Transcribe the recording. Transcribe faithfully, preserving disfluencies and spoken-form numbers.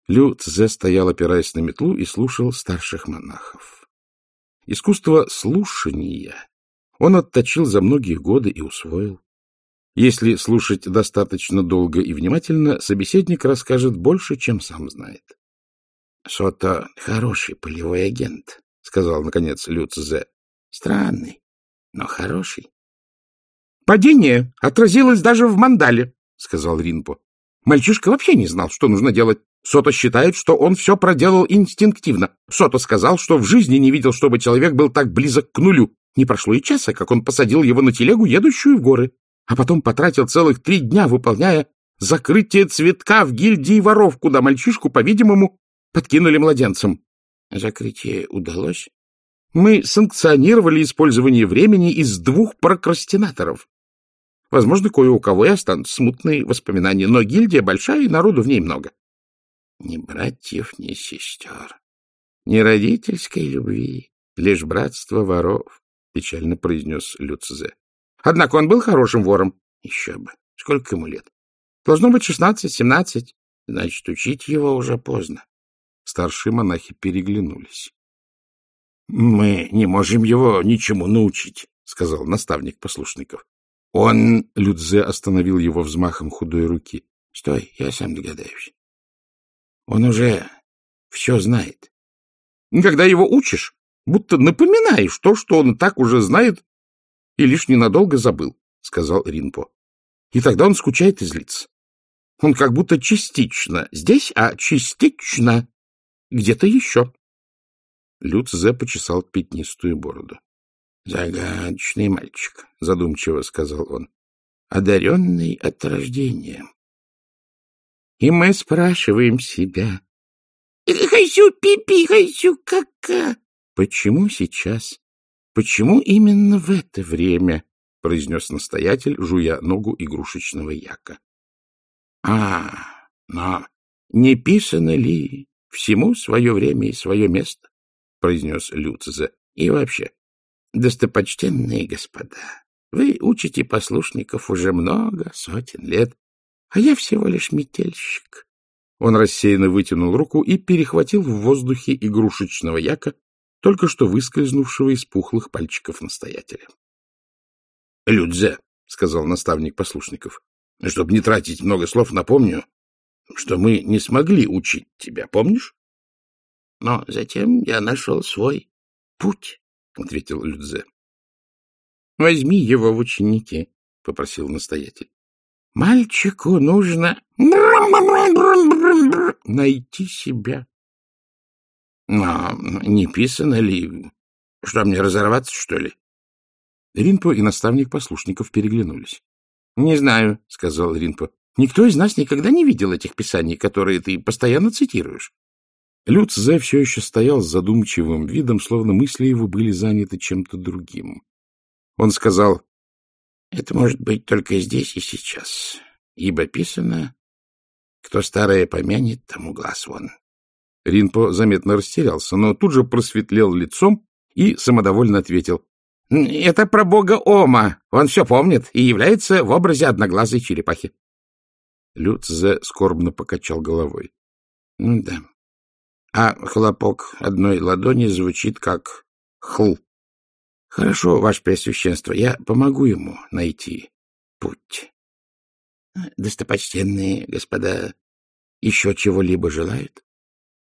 Лю Цзэ стоял, опираясь на метлу, и слушал старших монахов. Искусство слушания он отточил за многие годы и усвоил. Если слушать достаточно долго и внимательно, собеседник расскажет больше, чем сам знает. — Сото — хороший полевой агент, — сказал, наконец, Лю Цзэ. — Странный, но хороший. — Падение отразилось даже в мандале, — сказал Ринпо. Мальчишка вообще не знал, что нужно делать. Сото считает, что он все проделал инстинктивно. Сото сказал, что в жизни не видел, чтобы человек был так близок к нулю. Не прошло и часа, как он посадил его на телегу, едущую в горы, а потом потратил целых три дня, выполняя закрытие цветка в гильдии воров, куда мальчишку, по-видимому, подкинули младенцем. Закрытие удалось? Мы санкционировали использование времени из двух прокрастинаторов. Возможно, кое у кого и останутся смутные воспоминания, но гильдия большая, и народу в ней много. Ни братьев, ни сестер, ни родительской любви, лишь братство воров, — печально произнес Лю Цзэ. Однако он был хорошим вором. Еще бы. Сколько ему лет? Должно быть шестнадцать-семнадцать. Значит, учить его уже поздно. Старшие монахи переглянулись. — Мы не можем его ничему научить, — сказал наставник послушников. Он... Лю Цзэ остановил его взмахом худой руки. — Стой, я сам догадаюсь. Он уже все знает. Когда его учишь, будто напоминаешь то, что он так уже знает и лишь ненадолго забыл, — сказал Ринпо. И тогда он скучает и злится. Он как будто частично здесь, а частично где-то еще. Лю Цзэ почесал пятнистую бороду. — Загадочный мальчик, — задумчиво сказал он, — одаренный от рождения. И мы спрашиваем себя: «Хайсю пипи, хайсю кака». Почему сейчас? Почему именно в это время? — произнес настоятель, жуя ногу игрушечного яка. — А, но не писано ли всему свое время и свое место? — произнес Лю Цзэ. — И вообще, достопочтенные господа, вы учите послушников уже много сотен лет, а я всего лишь метельщик. Он рассеянно вытянул руку и перехватил в воздухе игрушечного яка, только что выскользнувшего из пухлых пальчиков настоятеля. — Лю Цзэ, — сказал наставник послушников, — чтобы не тратить много слов, напомню, что мы не смогли учить тебя, помнишь? — Но затем я нашел свой путь, — ответил Лю Цзэ. — Возьми его в ученики, — попросил настоятель. — Мальчику нужно найти себя. — Но не писано ли? Что, мне разорваться, что ли? Ринпо и наставник послушников переглянулись. — Не знаю, — сказал Ринпо. — Никто из нас никогда не видел этих писаний, которые ты постоянно цитируешь. Лю Цзэ все еще стоял с задумчивым видом, словно мысли его были заняты чем-то другим. Он сказал: — Это может быть только здесь и сейчас, ибо писано: кто старое помянет, тому глаз вон. Ринпо заметно растерялся, но тут же просветлел лицом и самодовольно ответил: — Это про бога Ома. Он все помнит и является в образе одноглазой черепахи. Лю Цзэ скорбно покачал головой. — Ну да. А хлопок одной ладони звучит как «хл». Хорошо, ваше преосвященство, я помогу ему найти путь. Достопочтенные господа еще чего-либо желают?